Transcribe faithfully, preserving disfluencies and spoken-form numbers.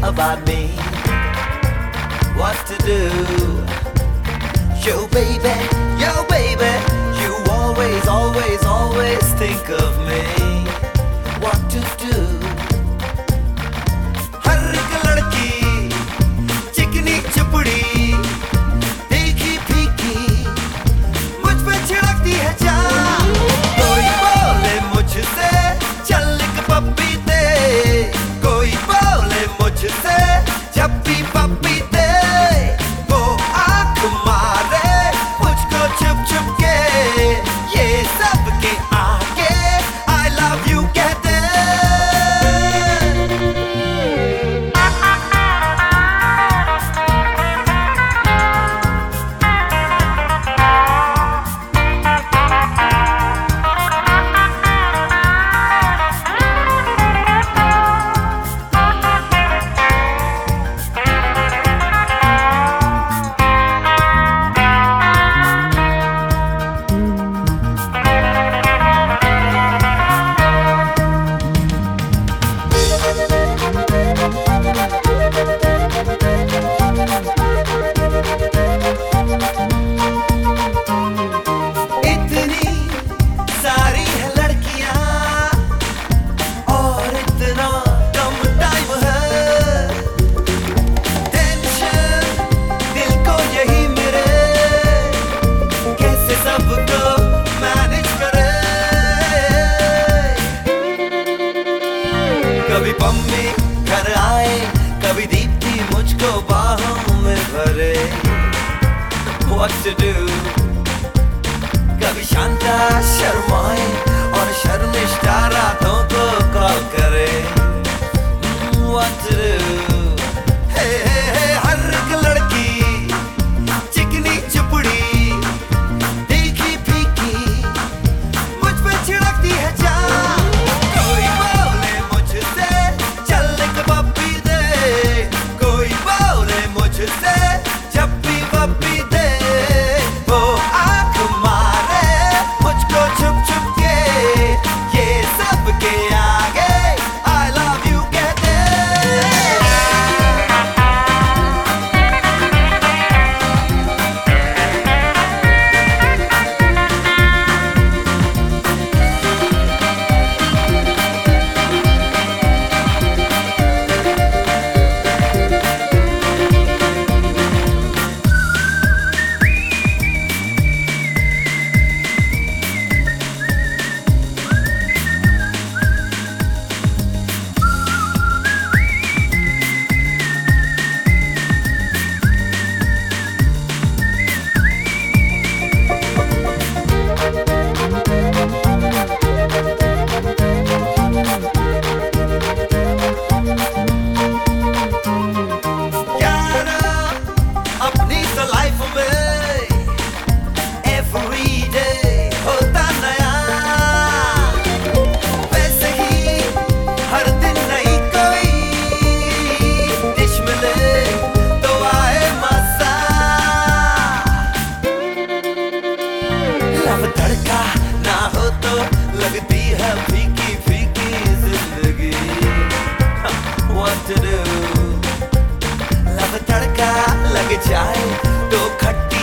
about me, what to do. Yo baby, yo baby, you always, always, always think of me, what to do. हर एक लड़की चिकनी चुपड़ी देखी फीकी मुझ पे छिड़कती है जान. कोई बोले मुझसे चल एक पप्पी दे, कोई बोले मुझसे जब भी पप्पी दे, वो आंख मारे मुझको छुप छुप के, ये सब के आगे I love you कहते. कभी पम्मी घर आए, कभी दीप्ति मुझको बाहों में भरे, what to do. कभी शांता शर्माए और शर्मिष्ठा रातों को कॉल करे, what to do. हे हे हे हर एक लड़की चिकनी चुपड़ी देखी फीकी मुझ पे छिड़कती है जान. कोई बोले मुझसे चल एक पप्पी दे, कोई बोले मुझसे जब भी पप्पी दे, वो आंख मारे मुझको छुप छुप के, ये सब के आगे I love you कहते. तड़का ना हो तो लगती है फीकी फीकी जिंदगी, what to do. लब तड़का लग जाए तो खट्टा